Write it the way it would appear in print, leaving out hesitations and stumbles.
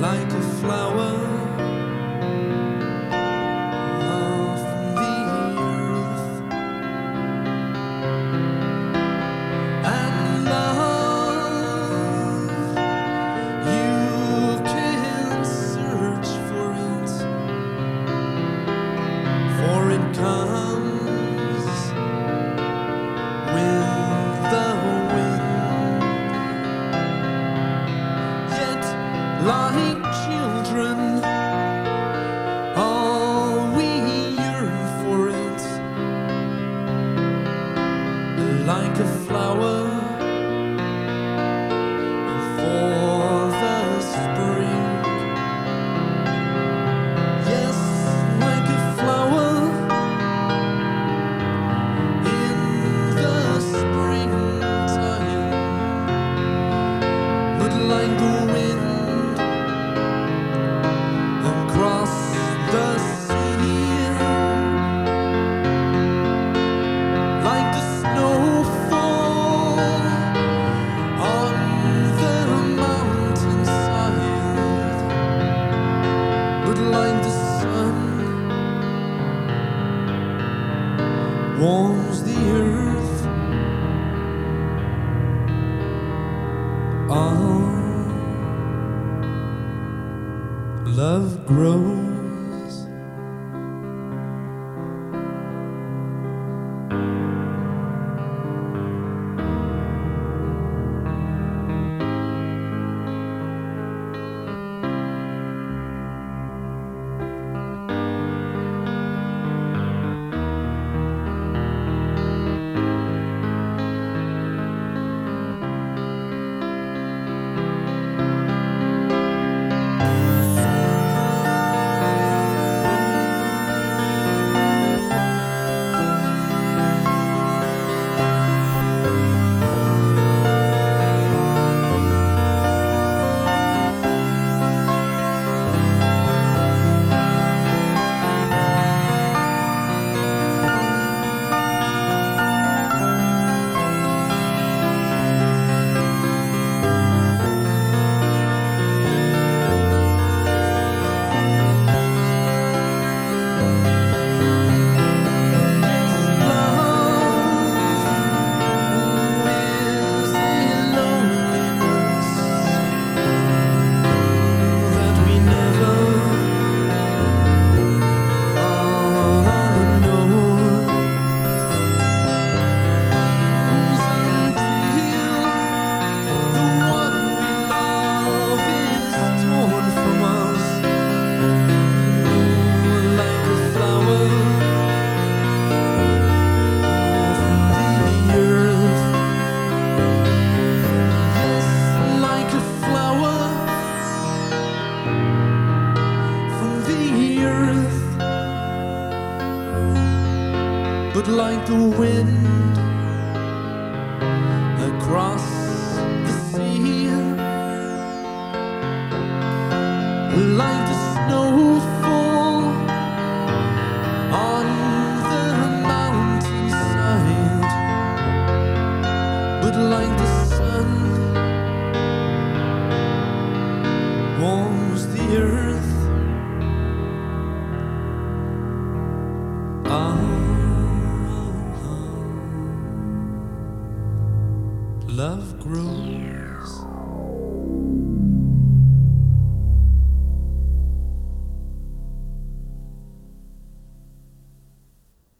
like a flower of the earth, and love, you can search for it comes with the wind. Yet, like children, all we yearn for it, like a flower for the spring. Yes, like a flower in the springtime, but like the wind across the sea, like the snowfall on the mountainside, but like the sun warms the earth. Love grows. But like the wind across the sea, like the snowfall on the mountainside, but like the sun warms the earth. Love grows.